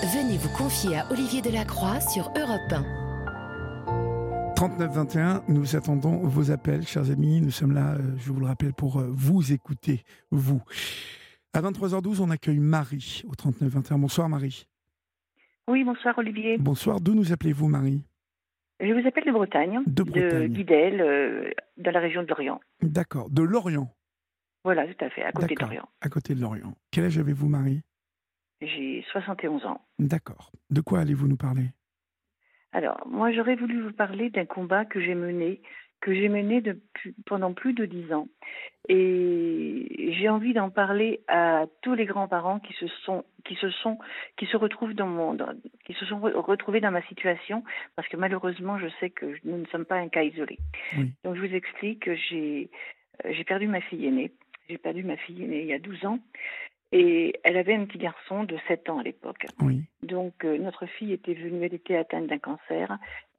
Venez vous confier à Olivier Delacroix sur Europe 1. 39 21, nous attendons vos appels, chers amis. Nous sommes là, je vous le rappelle, pour vous écouter, vous. À 23h12, on accueille Marie au 39 21. Bonsoir Marie. Oui, bonsoir Olivier. Bonsoir, d'où nous appelez-vous Marie? Je vous appelle de Bretagne, de Guidel, dans la région de Lorient. D'accord, de Lorient. Voilà, tout à fait, à côté de Lorient. À côté de Lorient. Quel âge avez-vous Marie? J'ai 71 ans. D'accord. De quoi allez-vous nous parler? Alors, moi j'aurais voulu vous parler d'un combat que j'ai mené pendant plus de 10 ans. Et j'ai envie d'en parler à tous les grands-parents qui se sont retrouvés dans ma situation, parce que malheureusement, je sais que nous ne sommes pas un cas isolé. Oui. Donc, je vous explique que j'ai perdu ma fille aînée. J'ai perdu ma fille aînée il y a 12 ans. Et elle avait un petit garçon de 7 ans à l'époque. Oui. Donc, notre fille était venue, elle était atteinte d'un cancer.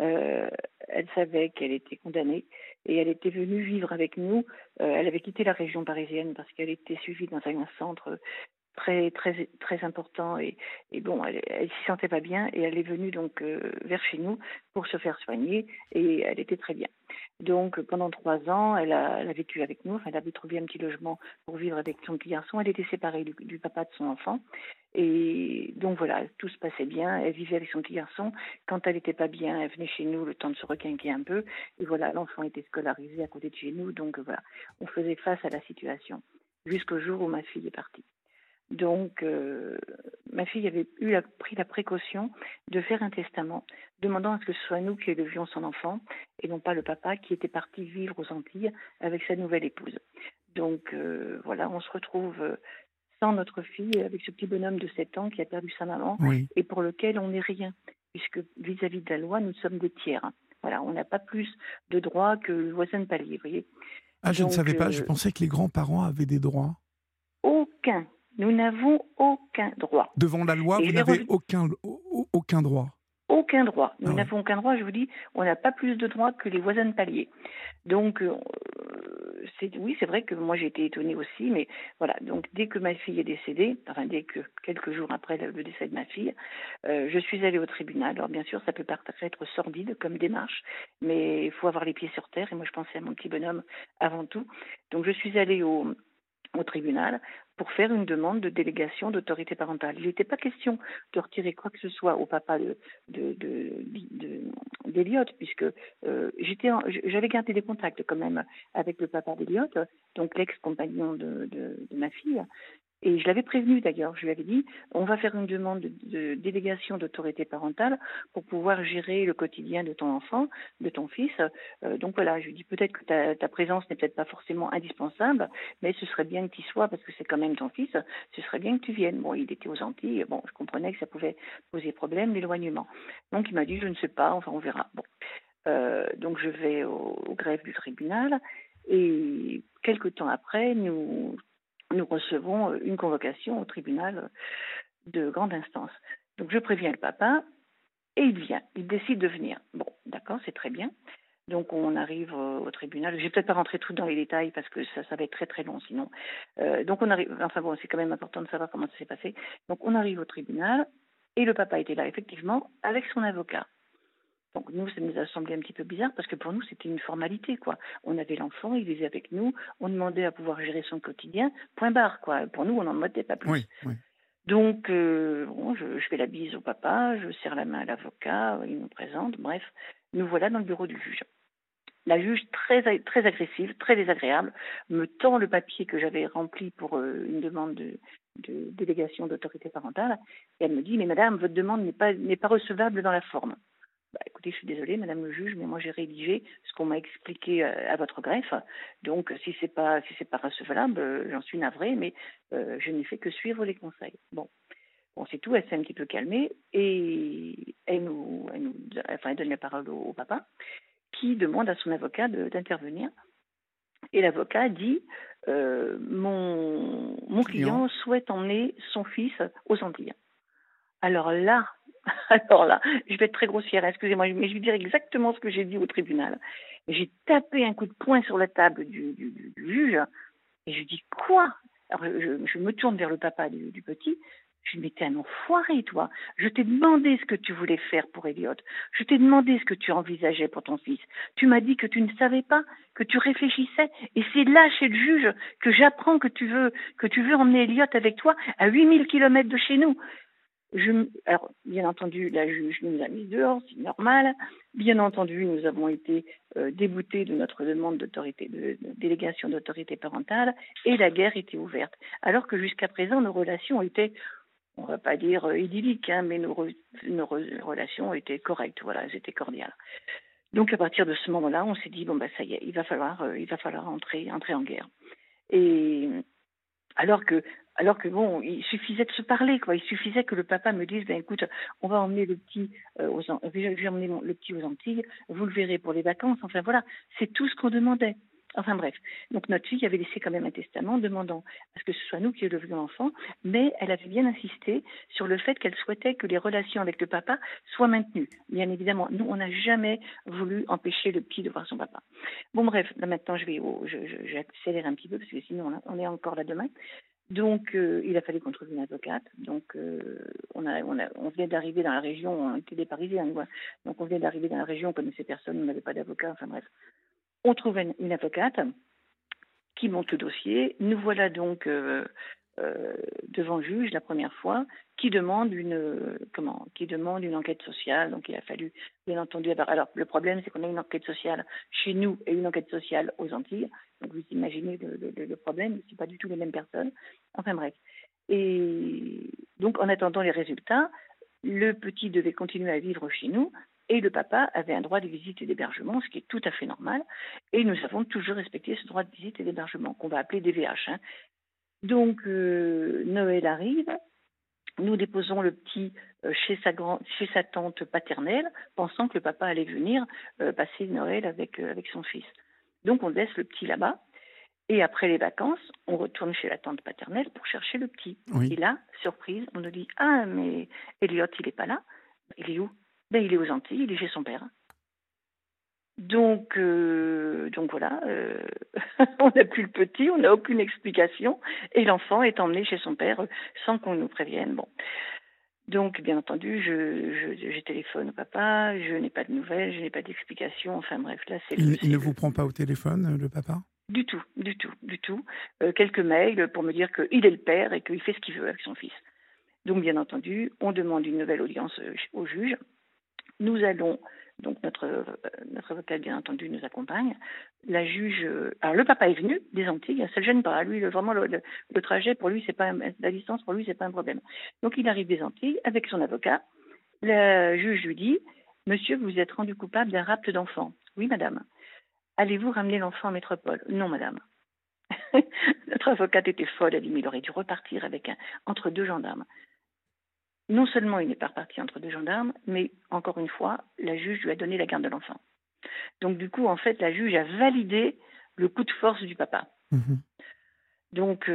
Elle savait qu'elle était condamnée et elle était venue vivre avec nous. Elle avait quitté la région parisienne parce qu'elle était suivie dans un centre très très très important et bon, elle s'y sentait pas bien et elle est venue donc vers chez nous pour se faire soigner et elle était très bien. Donc pendant 3 ans, elle a vécu avec nous. Enfin, elle avait trouvé un petit logement pour vivre avec son petit garçon. Elle était séparée du papa de son enfant et donc voilà, tout se passait bien. Elle vivait avec son petit garçon. Quand elle n'était pas bien, elle venait chez nous le temps de se requinquer un peu et voilà, l'enfant était scolarisé à côté de chez nous. Donc voilà, on faisait face à la situation jusqu'au jour où ma fille est partie. Donc, ma fille avait pris la précaution de faire un testament, demandant à ce que ce soit nous qui élevions son enfant et non pas le papa qui était parti vivre aux Antilles avec sa nouvelle épouse. Donc, voilà, on se retrouve sans notre fille, avec ce petit bonhomme de 7 ans qui a perdu sa maman et pour lequel on n'est rien, puisque vis-à-vis de la loi, nous sommes des tiers. Voilà, on n'a pas plus de droits que le voisin de palier, vous voyez. Ah, je ne savais pas, je pensais que les grands-parents avaient des droits. Aucun. Nous n'avons aucun droit. Devant la loi, vous n'avez aucun droit. Aucun droit. Nous n'avons aucun droit, je vous dis, on n'a pas plus de droits que les voisins de palier. Donc, oui, c'est vrai que moi j'ai été étonnée aussi, mais voilà. Donc, dès que ma fille est décédée, dès que quelques jours après le décès de ma fille, je suis allée au tribunal. Alors, bien sûr, ça peut paraître sordide comme démarche, mais il faut avoir les pieds sur terre. Et moi, je pensais à mon petit bonhomme avant tout. Donc, je suis allée au tribunal pour faire une demande de délégation d'autorité parentale. Il n'était pas question de retirer quoi que ce soit au papa d'Eliott, puisque j'avais gardé des contacts quand même avec le papa d'Eliott, donc l'ex-compagnon de ma fille. Et je l'avais prévenu d'ailleurs, je lui avais dit, on va faire une demande de délégation d'autorité parentale pour pouvoir gérer le quotidien de ton enfant, de ton fils. Donc voilà, je lui dis peut-être que ta présence n'est peut-être pas forcément indispensable, mais ce serait bien que tu y sois parce que c'est quand même ton fils, ce serait bien que tu viennes. Bon, il était aux Antilles, bon, je comprenais que ça pouvait poser problème, l'éloignement. Donc il m'a dit, je ne sais pas, enfin on verra. Bon. Donc je vais au greffe du tribunal et quelque temps après, nous recevons une convocation au tribunal de grande instance. Donc je préviens le papa et il vient, il décide de venir. Bon, d'accord, c'est très bien. Donc on arrive au tribunal. Je vais peut-être pas rentrer tout dans les détails parce que ça va être très très long sinon. Donc on arrive, enfin bon, c'est quand même important de savoir comment ça s'est passé. Donc on arrive au tribunal et le papa était là effectivement avec son avocat. Donc nous, ça nous a semblé un petit peu bizarre parce que pour nous, c'était une formalité, quoi. On avait l'enfant, il vivait avec nous, on demandait à pouvoir gérer son quotidien, point barre, quoi. Pour nous, on n'en demandait pas plus. Oui. Donc, je fais la bise au papa, je serre la main à l'avocat, il nous présente, bref. Nous voilà dans le bureau du juge. La juge, très, très agressive, très désagréable, me tend le papier que j'avais rempli pour une demande de délégation d'autorité parentale et elle me dit « Mais madame, votre demande n'est pas recevable dans la forme ». Écoutez, je suis désolée, madame le juge, mais moi j'ai rédigé ce qu'on m'a expliqué à votre greffe. Donc, si c'est pas recevable, j'en suis navrée, mais je n'ai fait que suivre les conseils. Bon, c'est tout. Elle s'est un petit peu calmée et elle donne la parole au papa, qui demande à son avocat d'intervenir. Et l'avocat dit mon client souhaite emmener son fils aux Antilles. Alors là, je vais être très grossière, excusez-moi, mais je vais dire exactement ce que j'ai dit au tribunal. J'ai tapé un coup de poing sur la table du juge et je lui dis « Quoi ? Alors, je me tourne vers le papa du petit. Je lui dis, mais t'es un enfoiré, toi. Je t'ai demandé ce que tu voulais faire pour Elliot. Je t'ai demandé ce que tu envisageais pour ton fils. Tu m'as dit que tu ne savais pas, que tu réfléchissais. Et c'est là, chez le juge, que j'apprends que tu veux emmener Elliot avec toi à 8000 kilomètres de chez nous. Alors, bien entendu, la juge nous a mis dehors, c'est normal. Bien entendu, nous avons été déboutés de notre demande de délégation d'autorité parentale et la guerre était ouverte. Alors que jusqu'à présent, nos relations étaient, on ne va pas dire idylliques, hein, mais nos relations étaient correctes, voilà, elles étaient cordiales. Donc à partir de ce moment-là, on s'est dit, bon, bah, ça y est, il va falloir entrer en guerre. Et alors que bon, il suffisait de se parler, quoi. Il suffisait que le papa me dise, ben écoute, on va emmener le petit je vais emmener le petit aux Antilles, vous le verrez pour les vacances. Enfin voilà, c'est tout ce qu'on demandait. Enfin bref, donc notre fille avait laissé quand même un testament demandant à ce que ce soit nous qui élevions l'enfant, mais elle avait bien insisté sur le fait qu'elle souhaitait que les relations avec le papa soient maintenues. Bien évidemment, nous, on n'a jamais voulu empêcher le petit de voir son papa. Bon bref, là maintenant j'accélère un petit peu parce que sinon on est encore là demain. Donc, il a fallu qu'on trouve une avocate. Donc, on venait d'arriver dans la région, on était des Parisiens, quoi. Donc, on venait d'arriver dans la région, on connaissait personne, on n'avait pas d'avocat, enfin bref. On trouve une avocate qui monte le dossier. Nous voilà donc devant le juge la première fois, qui demande une enquête sociale. Donc, il a fallu, bien entendu, alors le problème, c'est qu'on a une enquête sociale chez nous et une enquête sociale aux Antilles. Donc, vous imaginez le problème, c'est pas du tout les mêmes personnes. Enfin bref. Et donc, en attendant les résultats, le petit devait continuer à vivre chez nous et le papa avait un droit de visite et d'hébergement, ce qui est tout à fait normal. Et nous avons toujours respecté ce droit de visite et d'hébergement, qu'on va appeler DVH. Hein. Donc, Noël arrive. Nous déposons le petit chez sa tante paternelle, pensant que le papa allait venir passer Noël avec son fils. Donc, on laisse le petit là-bas. Et après les vacances, on retourne chez la tante paternelle pour chercher le petit. Oui. Et là, surprise, on nous dit « Ah, mais Elliot, il n'est pas là. Il est où ?» Ben, il est aux Antilles, il est chez son père. Donc voilà, on n'a plus le petit, on n'a aucune explication, et l'enfant est emmené chez son père sans qu'on nous prévienne. Bon. Donc, bien entendu, je téléphone au papa, je n'ai pas de nouvelles, je n'ai pas d'explication, enfin bref, là c'est... Il ne vous prend pas au téléphone, le papa ? Du tout. Quelques mails pour me dire qu'il est le père et qu'il fait ce qu'il veut avec son fils. Donc, bien entendu, on demande une nouvelle audience au juge. Nous allons, donc notre avocat, bien entendu, nous accompagne. La juge, alors le papa est venu des Antilles, ça ne le gêne pas. Lui, vraiment, le trajet, pour lui, c'est pas la distance, pour lui, c'est pas un problème. Donc, il arrive des Antilles avec son avocat. La juge lui dit, monsieur, vous êtes rendu coupable d'un rapt d'enfant. Oui, madame. Allez-vous ramener l'enfant en métropole? Non, madame. Notre avocate était folle, elle dit, mais il aurait dû repartir entre deux gendarmes. Non seulement il n'est pas reparti entre deux gendarmes, mais encore une fois, la juge lui a donné la garde de l'enfant. Donc du coup, en fait, la juge a validé le coup de force du papa. Mmh. Donc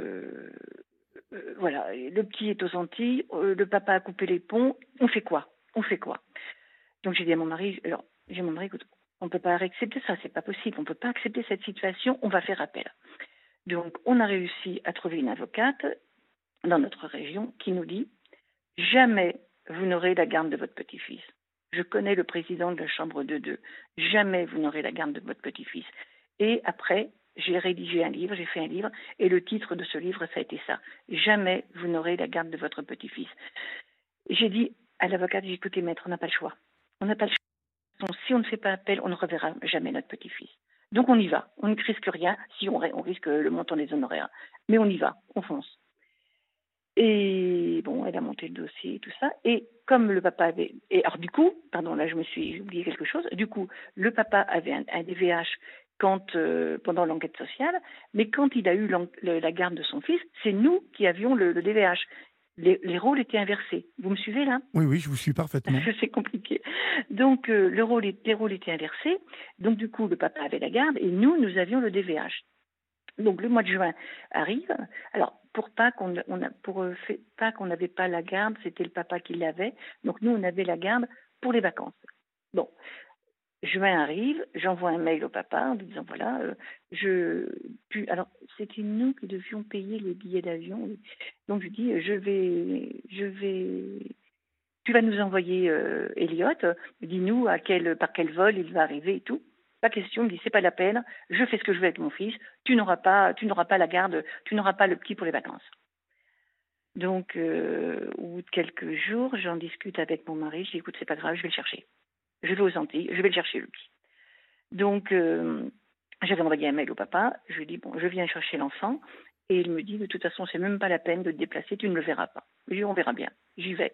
voilà, le petit est aux Antilles, le papa a coupé les ponts, on fait quoi? Donc j'ai dit à mon mari, écoute, on ne peut pas accepter ça, c'est pas possible, on ne peut pas accepter cette situation, on va faire appel. Donc on a réussi à trouver une avocate dans notre région qui nous dit, jamais vous n'aurez la garde de votre petit-fils. Je connais le président de la chambre de 2. Jamais vous n'aurez la garde de votre petit-fils. Et après, j'ai rédigé un livre, j'ai fait un livre, et le titre de ce livre, ça a été ça. Jamais vous n'aurez la garde de votre petit-fils. J'ai dit à l'avocate, j'ai écouté maître, on n'a pas le choix. On n'a pas le choix. Si on ne fait pas appel, on ne reverra jamais notre petit-fils. Donc on y va. On ne risque rien, si on risque le montant des honoraires. Mais on y va, on fonce. Et bon, elle a monté le dossier et tout ça. Et comme le papa avait... Et alors du coup, pardon, là j'ai oublié quelque chose. Du coup, le papa avait un DVH pendant l'enquête sociale, mais quand il a eu la garde de son fils, c'est nous qui avions le DVH. Les rôles étaient inversés. Vous me suivez là? Oui, je vous suis parfaitement. C'est compliqué. Donc les rôles étaient inversés. Donc du coup, le papa avait la garde et nous avions le DVH. Donc le mois de juin arrive. Alors pour pas qu'on n'avait pas la garde, c'était le papa qui l'avait. Donc nous on avait la garde pour les vacances. Bon, Juin arrive, j'envoie un mail au papa en lui disant voilà, alors c'était nous qui devions payer les billets d'avion. Donc je dis tu vas nous envoyer Elliot, dis-nous par quel vol il va arriver et tout. Pas question, il me dit c'est pas la peine, je fais ce que je veux avec mon fils, tu n'auras pas la garde, tu n'auras pas le petit pour les vacances. Donc au bout de quelques jours, j'en discute avec mon mari, je dis écoute c'est pas grave, je vais le chercher. Je vais aux Antilles, je vais le chercher le petit. Donc j'avais envoyé un mail au papa, je lui ai dit bon je viens chercher l'enfant et il me dit de toute façon c'est même pas la peine de te déplacer, tu ne le verras pas. Je lui dis on verra bien, j'y vais.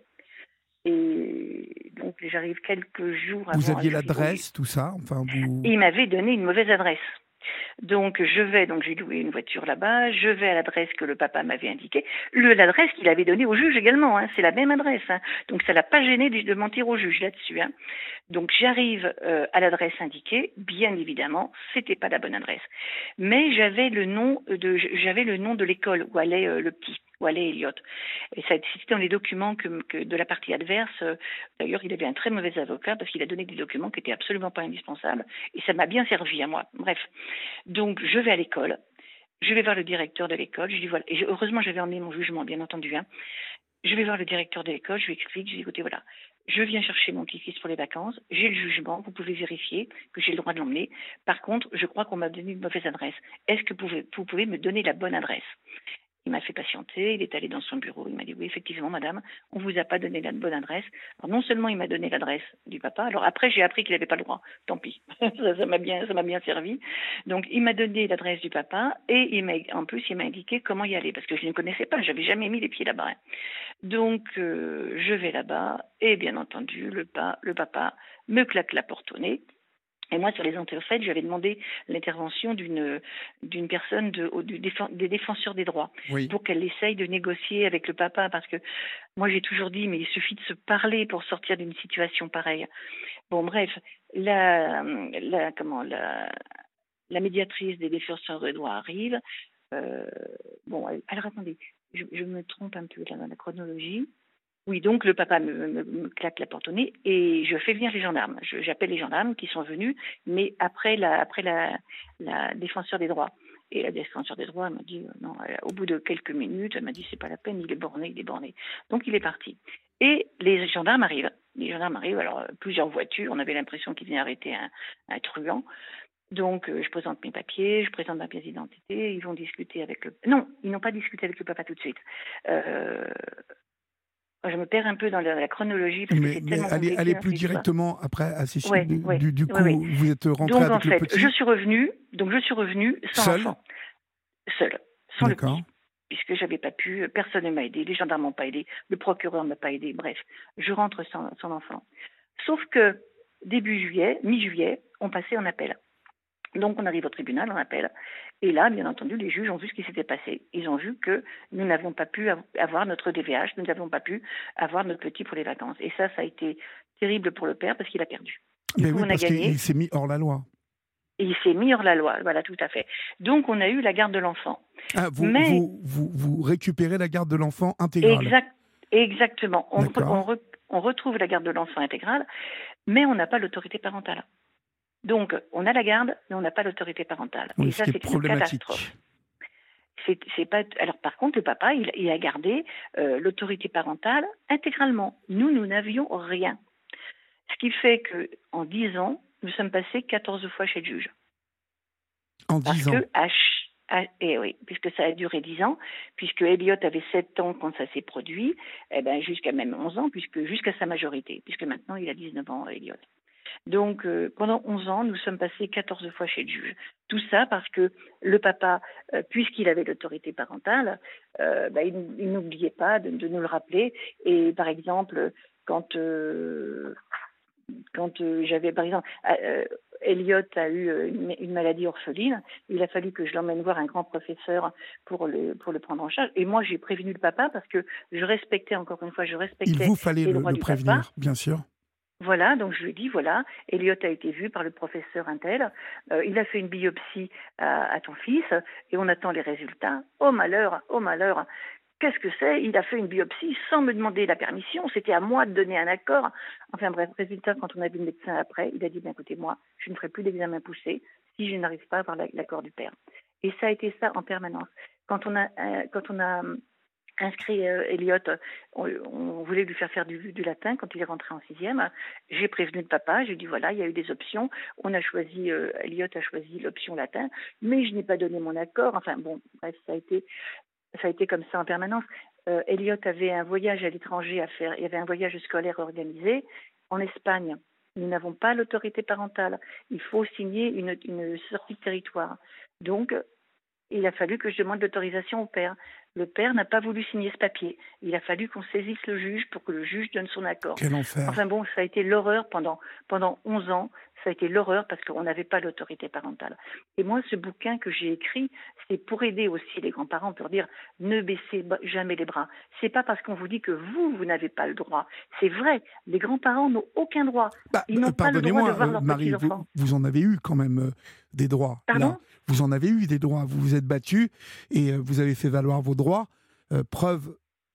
Et donc j'arrive quelques jours avant. Vous aviez l'adresse, tout ça Il m'avait donné une mauvaise adresse. Donc j'ai loué une voiture là-bas, je vais à l'adresse que le papa m'avait indiquée, l'adresse qu'il avait donnée au juge également, hein, c'est la même adresse. Hein. Donc ça l'a pas gêné de mentir au juge là-dessus. Hein. Donc j'arrive à l'adresse indiquée, bien évidemment, c'était pas la bonne adresse. Mais j'avais le nom de l'école où allait le petit, où allait Elliot. Et ça c'était dans les documents que de la partie adverse. D'ailleurs, il avait un très mauvais avocat parce qu'il a donné des documents qui étaient absolument pas indispensables et ça m'a bien servi à moi. Bref. Donc je vais à l'école, je vais voir le directeur de l'école, je dis voilà, et heureusement j'avais emmené mon jugement bien entendu. Hein. Je vais voir le directeur de l'école, je lui explique, je dis écoutez voilà, je viens chercher mon petit-fils pour les vacances, j'ai le jugement, vous pouvez vérifier que j'ai le droit de l'emmener. Par contre, je crois qu'on m'a donné une mauvaise adresse. Est-ce que vous pouvez me donner la bonne adresse? Il m'a fait patienter, il est allé dans son bureau, il m'a dit oui effectivement madame, on vous a pas donné la bonne adresse. Alors non seulement il m'a donné l'adresse du papa, alors après j'ai appris qu'il n'avait pas le droit, tant pis, ça m'a bien servi. Donc il m'a donné l'adresse du papa et en plus il m'a indiqué comment y aller parce que je ne connaissais pas, j'avais jamais mis les pieds là-bas. Hein. Donc je vais là-bas et bien entendu le papa me claque la porte au nez. Et moi, sur les interfaits, j'avais demandé l'intervention d'une personne des défenseurs des droits pour qu'elle essaye de négocier avec le papa, parce que moi, j'ai toujours dit, mais il suffit de se parler pour sortir d'une situation pareille. Bon, bref, la médiatrice des défenseurs des droits arrive. Alors attendez, je me trompe un peu là dans la chronologie. Oui, donc le papa me claque la porte au nez et je fais venir les gendarmes. J'appelle les gendarmes qui sont venus, mais après la défenseur des droits. Et la défenseur des droits m'a dit non. Au bout de quelques minutes, elle m'a dit c'est pas la peine, il est borné. Donc il est parti. Et les gendarmes arrivent. Alors plusieurs voitures. On avait l'impression qu'ils venaient arrêter un truand. Donc, je présente mes papiers, je présente ma pièce d'identité. Ils vont discuter avec le. Non, ils n'ont pas discuté avec le papa tout de suite. Je me perds un peu dans la chronologie. Parce que c'est tellement allez plus directement après à Cécile. Du coup, vous êtes rentrée avec le petit. Je suis revenue sans l'enfant. Seule, sans le petit. Puisque j'avais pas pu, personne ne m'a aidé, les gendarmes m'ont pas aidé, le procureur m'a pas aidé, bref, je rentre sans l'enfant. Sauf que mi-juillet, on passait en appel. Donc on arrive au tribunal, on appelle, et là, bien entendu, les juges ont vu ce qui s'était passé. Ils ont vu que nous n'avons pas pu avoir notre DVH, nous n'avons pas pu avoir notre petit pour les vacances. Et ça a été terrible pour le père parce qu'il a perdu. Mais oui, parce qu'il s'est mis hors la loi. Et il s'est mis hors la loi, voilà, tout à fait. Donc on a eu la garde de l'enfant. Ah, vous récupérez la garde de l'enfant intégrale. Exactement. On retrouve la garde de l'enfant intégrale, mais on n'a pas l'autorité parentale. Donc, on a la garde, mais on n'a pas l'autorité parentale. Oui, et ça, c'est une catastrophe. C'est pas. Alors, par contre, le papa, il a gardé l'autorité parentale intégralement. Nous n'avions rien. Ce qui fait qu'en 10 ans, nous sommes passés 14 fois chez le juge. En 10 ans. Et oui, puisque ça a duré 10 ans, puisque Elliot avait 7 ans quand ça s'est produit, jusqu'à même 11 ans, jusqu'à sa majorité, puisque maintenant il a 19 ans, Elliot. Donc, pendant 11 ans, nous sommes passés 14 fois chez le juge. Tout ça parce que le papa, puisqu'il avait l'autorité parentale, il n'oubliait pas de nous le rappeler. Et par exemple, quand j'avais, par exemple, Elliot a eu une maladie orpheline, il a fallu que je l'emmène voir un grand professeur pour le prendre en charge. Et moi, j'ai prévenu le papa parce que je respectais, encore une fois, Il vous fallait les droits le du prévenir, papa. bien sûr. Voilà, donc je lui ai dit, voilà, Elliot a été vu par le professeur Intel, il a fait une biopsie à ton fils et on attend les résultats. Oh malheur, Qu'est-ce que c'est? Il a fait une biopsie sans me demander la permission. C'était à moi de donner un accord. Enfin bref, résultat, quand on a vu le médecin après, il a dit, écoutez, moi, je ne ferai plus d'examen poussé si je n'arrive pas à avoir l'accord du père. Et ça a été ça en permanence. Quand on a inscrit Elliot, on voulait lui faire du latin quand il est rentré en 6e. J'ai prévenu le papa, j'ai dit voilà, il y a eu des options. Elliot a choisi l'option latin, mais je n'ai pas donné mon accord. Enfin bon, bref, ça a été comme ça en permanence. Elliot avait un voyage à l'étranger à faire. Il y avait un voyage scolaire organisé en Espagne. Nous n'avons pas l'autorité parentale. Il faut signer une sortie de territoire. Donc, il a fallu que je demande l'autorisation au père. Le père n'a pas voulu signer ce papier. Il a fallu qu'on saisisse le juge pour que le juge donne son accord. Quel enfer. Enfin bon, ça a été l'horreur pendant 11 ans. Ça a été l'horreur parce qu'on n'avait pas l'autorité parentale. Et moi, ce bouquin que j'ai écrit, c'est pour aider aussi les grands-parents, pour dire ne baissez jamais les bras. C'est pas parce qu'on vous dit que vous n'avez pas le droit. C'est vrai, les grands-parents n'ont aucun droit. Ils n'ont pas le droit de voir leurs Marie, petits-enfants. vous en avez eu quand même des droits. Pardon ? Là, vous en avez eu des droits. Vous vous êtes battu et vous avez fait valoir vos droits. Preuve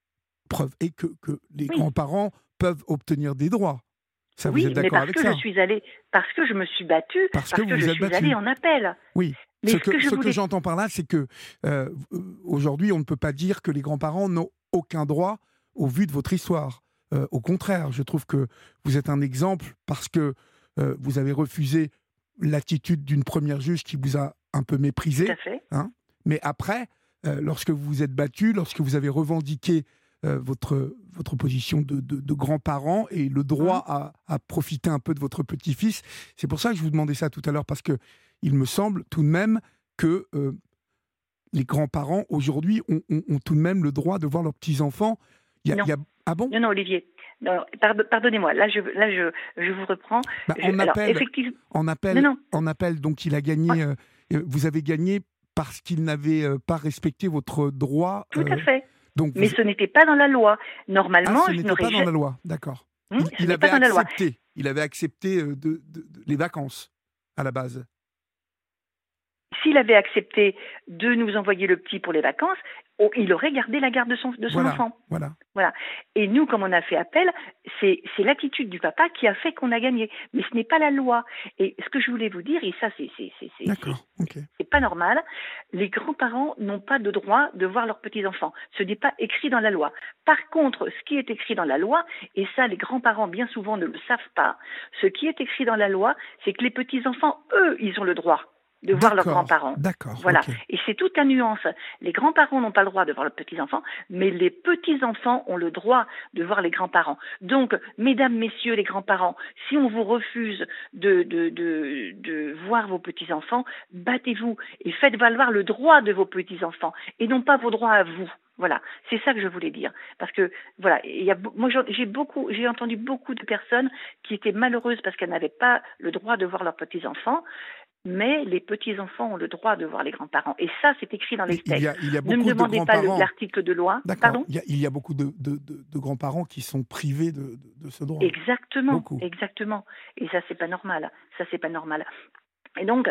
est que les grands-parents peuvent obtenir des droits. Ça, oui, vous êtes d'accord avec ça? Parce que je me suis battue, parce que je suis allée en appel. Oui. Mais ce que j'entends par là, c'est que aujourd'hui, on ne peut pas dire que les grands-parents n'ont aucun droit au vu de votre histoire. Au contraire, je trouve que vous êtes un exemple parce que vous avez refusé l'attitude d'une première juge qui vous a un peu méprisé. Tout à fait. Hein, mais après, lorsque vous vous êtes battu, lorsque vous avez revendiqué votre position de grands-parents et le droit à profiter un peu de votre petit-fils. C'est pour ça que je vous demandais ça tout à l'heure, parce que il me semble tout de même que les grands-parents, aujourd'hui, ont tout de même le droit de voir leurs petits-enfants. Ah bon ? Non, Olivier. Non, pardonnez-moi. Là, je vous reprends. En appel, donc il a gagné. Vous avez gagné parce qu'il n'avait pas respecté votre droit. Tout à fait. Mais ce n'était pas dans la loi. Normalement, ce n'était pas dans la loi, d'accord. Il avait accepté les vacances, à la base. S'il avait accepté de nous envoyer le petit pour les vacances, il aurait gardé la garde de son enfant. Voilà. Et nous, comme on a fait appel, c'est l'attitude du papa qui a fait qu'on a gagné. Mais ce n'est pas la loi. Et ce que je voulais vous dire, et ça, c'est pas normal, les grands-parents n'ont pas de droit de voir leurs petits-enfants. Ce n'est pas écrit dans la loi. Par contre, ce qui est écrit dans la loi, et ça, les grands-parents, bien souvent, ne le savent pas, ce qui est écrit dans la loi, c'est que les petits-enfants, eux, ils ont le droit de voir leurs grands-parents. D'accord. Voilà. Okay. Et c'est toute la nuance. Les grands-parents n'ont pas le droit de voir leurs petits-enfants, mais les petits-enfants ont le droit de voir les grands-parents. Donc, mesdames, messieurs, les grands-parents, si on vous refuse de voir vos petits-enfants, battez-vous et faites valoir le droit de vos petits-enfants et non pas vos droits à vous. Voilà, c'est ça que je voulais dire. Parce que, voilà, moi j'ai entendu beaucoup de personnes qui étaient malheureuses parce qu'elles n'avaient pas le droit de voir leurs petits-enfants. Mais les petits-enfants ont le droit de voir les grands-parents. Et ça, c'est écrit dans les textes. Ne me demandez pas l'article de loi. D'accord. Il y a beaucoup de grands-parents qui sont privés de ce droit. Exactement. Et ça, c'est pas normal. Et donc,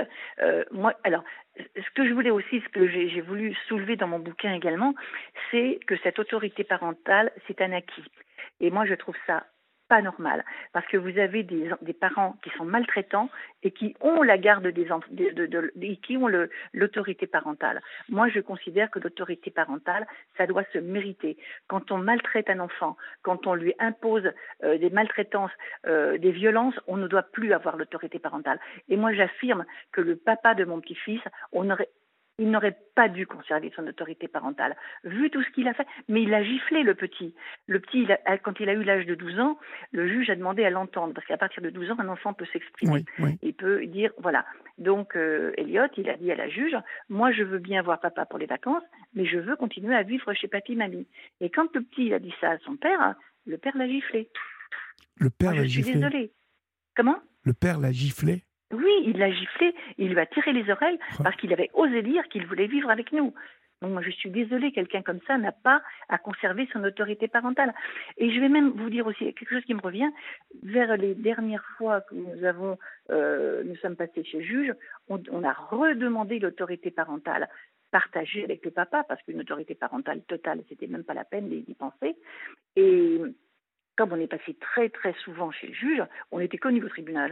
ce que je voulais aussi, ce que j'ai voulu soulever dans mon bouquin également, c'est que cette autorité parentale, c'est un acquis. Et moi, je trouve ça pas normal, parce que vous avez des parents qui sont maltraitants et qui ont la garde des enfants, qui ont l'autorité parentale. Moi, je considère que l'autorité parentale, ça doit se mériter. Quand on maltraite un enfant, quand on lui impose des maltraitances, des violences, on ne doit plus avoir l'autorité parentale. Et moi, j'affirme que le papa de mon petit-fils, il n'aurait pas dû conserver son autorité parentale, vu tout ce qu'il a fait. Mais il a giflé, le petit. Le petit, quand il a eu l'âge de 12 ans, le juge a demandé à l'entendre, parce qu'à partir de 12 ans, un enfant peut s'exprimer. Oui. Il peut dire, voilà. Donc, Elliot, il a dit à la juge, moi, je veux bien voir papa pour les vacances, mais je veux continuer à vivre chez papy-mamie. Et quand le petit, il a dit ça à son père, le père l'a giflé. Le père l'a giflé. Je suis désolée. Comment ? Le père l'a giflé. Oui, il l'a giflé, il lui a tiré les oreilles parce qu'il avait osé dire qu'il voulait vivre avec nous. Donc moi, je suis désolée, quelqu'un comme ça n'a pas à conserver son autorité parentale. Et je vais même vous dire aussi quelque chose qui me revient. Vers les dernières fois que nous sommes passés chez le juge, on a redemandé l'autorité parentale partagé avec le papa, parce qu'une autorité parentale totale, c'était même pas la peine d'y penser. Et comme on est passé très très souvent chez le juge, on était connus au tribunal,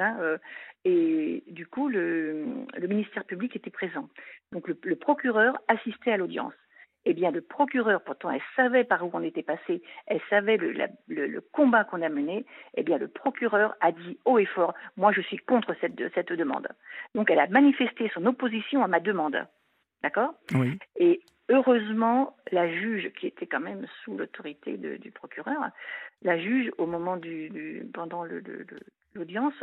et du coup le ministère public était présent. Donc le procureur assistait à l'audience. Eh bien, le procureur, pourtant, elle savait par où on était passé, elle savait le combat qu'on a mené. Eh bien, le procureur a dit haut et fort, moi, je suis contre cette demande. Donc, elle a manifesté son opposition à ma demande. D'accord ? Oui. Et heureusement, la juge, qui était quand même sous l'autorité du procureur, la juge, au moment pendant l'audience,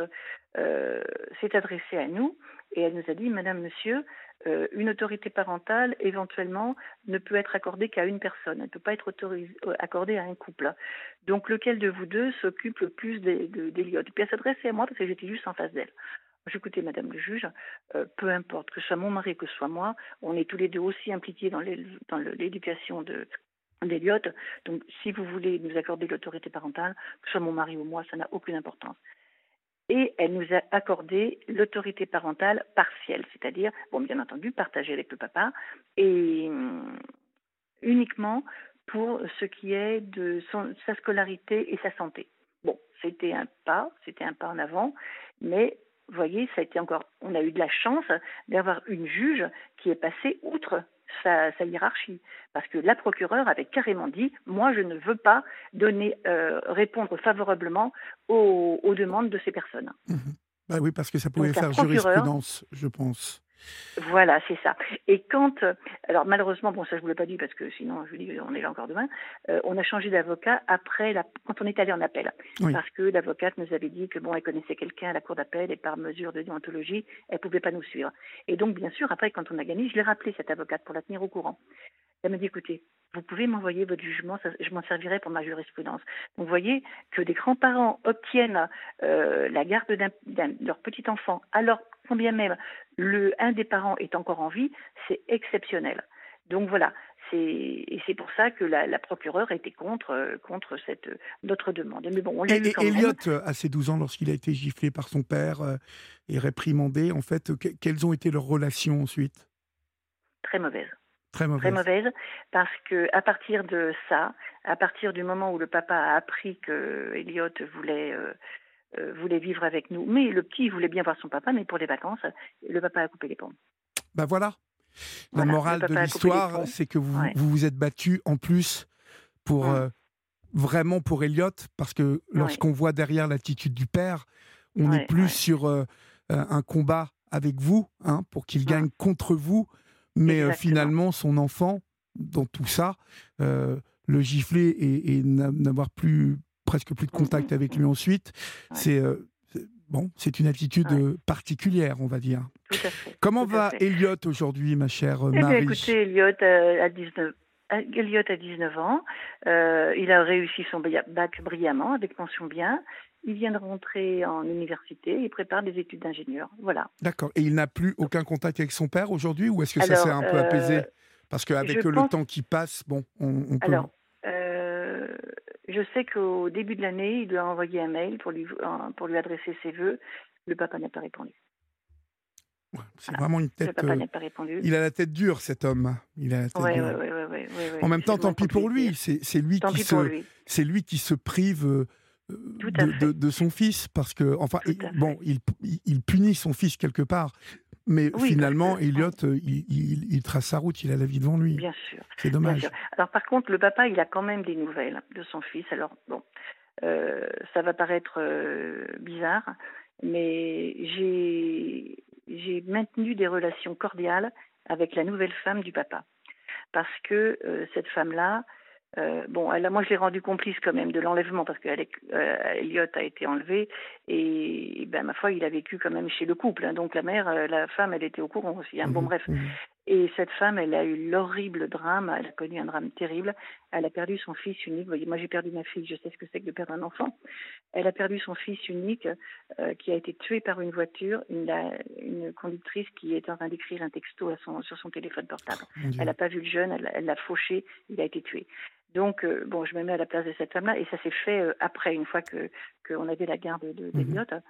s'est adressée à nous et elle nous a dit, Madame, Monsieur, une autorité parentale, éventuellement, ne peut être accordée qu'à une personne. Elle ne peut pas être accordée à un couple. Donc, lequel de vous deux s'occupe le plus d'Eliott ? Puis elle s'adressait à moi parce que j'étais juste en face d'elle. Écoutez, Madame le juge, peu importe, que ce soit mon mari, que ce soit moi, on est tous les deux aussi impliqués dans l'éducation d'Eliott. Donc, si vous voulez nous accorder l'autorité parentale, que ce soit mon mari ou moi, ça n'a aucune importance. Et elle nous a accordé l'autorité parentale partielle, c'est-à-dire, bon, bien entendu, partagée avec le papa, et uniquement pour ce qui est de sa scolarité et sa santé. Bon, c'était un pas en avant, mais vous voyez, on a eu de la chance d'avoir une juge qui est passée outre sa hiérarchie. Parce que la procureure avait carrément dit, moi je ne veux pas répondre favorablement aux demandes de ces personnes. Mmh. Bah oui, parce que ça pouvait Donc, faire jurisprudence, je pense. Voilà, c'est ça. Et alors malheureusement, bon ça je vous l'ai pas dit parce que sinon je vous dis on est là encore demain, on a changé d'avocat quand on est allé en appel, Oui. parce que l'avocate nous avait dit que bon elle connaissait quelqu'un à la cour d'appel et par mesure de déontologie elle pouvait pas nous suivre. Et donc bien sûr après quand on a gagné, je l'ai rappelé cette avocate pour la tenir au courant. Elle m'a dit écoutez, vous pouvez m'envoyer votre jugement, je m'en servirai pour ma jurisprudence. Donc vous voyez que des grands-parents obtiennent la garde de leur petit enfant, alors combien même un des parents est encore en vie, c'est exceptionnel. Donc voilà, c'est pour ça que la procureure était contre notre demande. Mais bon, on l'a eu quand même. Eliott, à ses 12 ans, lorsqu'il a été giflé par son père et réprimandé, en fait, quelles ont été leurs relations ensuite ? Très mauvaise. Très mauvaise. Très mauvaise, parce que à partir de ça, à partir du moment où le papa a appris que Eliott voulait vivre avec nous, mais le petit voulait bien voir son papa, mais pour les vacances, le papa a coupé les ponts. Ben voilà. La Voilà, morale de l'histoire, c'est que vous vous êtes battu en plus pour vraiment pour Eliott, parce que lorsqu'on voit derrière l'attitude du père, on n'est plus sur un combat avec vous, pour qu'il gagne contre vous, mais finalement son enfant, dans tout ça, le gifler et n'avoir presque plus de contact avec lui ensuite, c'est une attitude particulière, on va dire. Tout à fait. Comment va Eliott aujourd'hui, ma chère Marie ? Écoutez, Eliott a 19 ans. Il a réussi son bac brillamment, avec mention bien. Il vient de rentrer en université et prépare des études d'ingénieur. Voilà. D'accord. Et il n'a plus aucun contact avec son père aujourd'hui, ou est-ce que ça s'est un peu apaisé ? Parce qu'avec le temps qui passe, on peut... Alors, je sais qu'au début de l'année, il lui a envoyé un mail pour lui adresser ses vœux. Le papa n'a pas répondu. Ouais, c'est vraiment une tête... Le papa n'a pas répondu. Il a la tête dure, cet homme. Il a la tête dure. Ouais, en même temps, tant pis pour lui. C'est lui qui se prive de son fils, parce que il punit son fils quelque part. Mais finalement, Eliott, il trace sa route, il a la vie devant lui. Bien sûr. C'est dommage. Bien sûr. Alors par contre, le papa, il a quand même des nouvelles de son fils. Alors bon, ça va paraître bizarre, mais j'ai maintenu des relations cordiales avec la nouvelle femme du papa. Parce que cette femme-là, moi je l'ai rendue complice quand même de l'enlèvement, parce que Eliott a été enlevé et ma foi, il a vécu quand même chez le couple. Donc la femme, elle était au courant aussi. Bon bref. Et cette femme, elle a eu l'horrible drame, elle a connu un drame terrible. Elle a perdu son fils unique. Vous voyez, moi j'ai perdu ma fille, je sais ce que c'est que de perdre un enfant. Elle a perdu son fils unique qui a été tué par une voiture, une conductrice qui est en train d'écrire un texto sur son téléphone portable. Elle n'a pas vu le jeune, elle l'a fauché, il a été tué. Donc, je me mets à la place de cette femme-là, et ça s'est fait après, une fois qu'on avait la garde d'Eliott.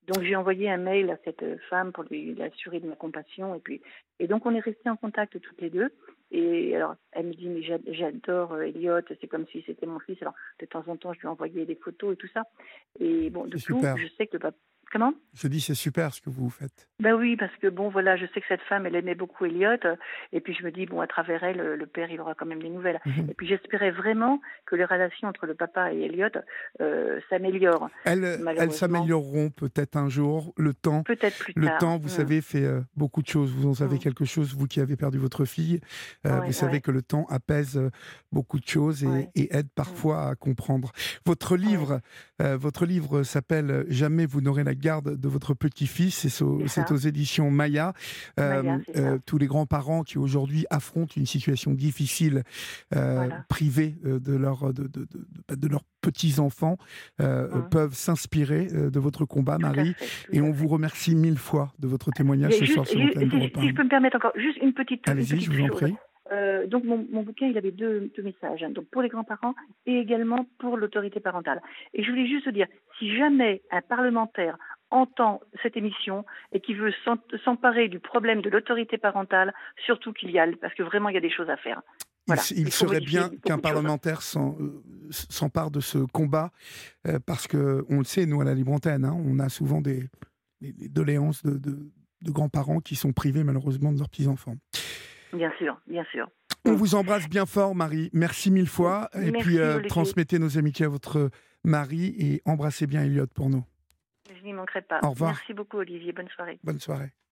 Donc j'ai envoyé un mail à cette femme pour lui assurer de ma compassion et donc on est restés en contact toutes les deux. Et alors elle me dit mais j'adore Elliot, c'est comme si c'était mon fils. Alors de temps en temps je lui envoyais des photos et tout ça. Et bon de C'est tout, super. je sais que le papa. Comment? Je dis c'est super ce que vous faites. Ben oui, parce que bon, voilà, je sais que cette femme, elle aimait beaucoup Elliot, et puis je me dis, bon, à travers elle, le père, il aura quand même des nouvelles. Mhm. Et puis j'espérais vraiment que les relations entre le papa et Elliot s'améliorent. Elles Malheureusement, s'amélioreront peut-être un jour. peut-être plus Le tard. temps, vous savez, fait beaucoup de choses. Vous en savez quelque chose, vous qui avez perdu votre fille. Vous Ouais, savez ouais, que le temps apaise beaucoup de choses ouais, et aide mm, parfois à comprendre. Votre ouais, livre, votre livre s'appelle Jamais vous n'aurez la garde de votre petit-fils. c'est C'est aux ça. éditions Maya. Maya, c'est ça. Tous les grands-parents qui aujourd'hui affrontent une situation difficile, Voilà. privés de leurs petits-enfants, Mm. peuvent s'inspirer de votre combat, Tout à Marie. fait, tout Et à on vous fait. remercie 1000 fois de votre Il témoignage y a ce soir sur l'antenne d'Europe si 1. je peux me permettre encore, juste une Allez-y, je petite vous en chose. prie. Donc mon bouquin, il avait deux messages, hein, donc pour les grands-parents et également pour l'autorité parentale. Et je voulais juste dire, si jamais un parlementaire entend cette émission et qui veut s'emparer du problème de l'autorité parentale, surtout qu'il y a, parce que vraiment il y a des choses à faire. Voilà, Il il faut serait modifier bien qu'un beaucoup de choses. parlementaire s'empare de ce combat, parce qu'on le sait, nous, à la Libre Antenne, hein, on a souvent des doléances de grands-parents qui sont privés, malheureusement, de leurs petits-enfants. Bien sûr, bien sûr. On Mm. vous embrasse bien fort, Marie. Merci 1000 fois. Et puis, Merci Olivier, transmettez nos amitiés à votre mari et embrassez bien Elliot pour nous. je n'y manquerai pas. Au revoir. Merci beaucoup Olivier, bonne soirée. Bonne soirée.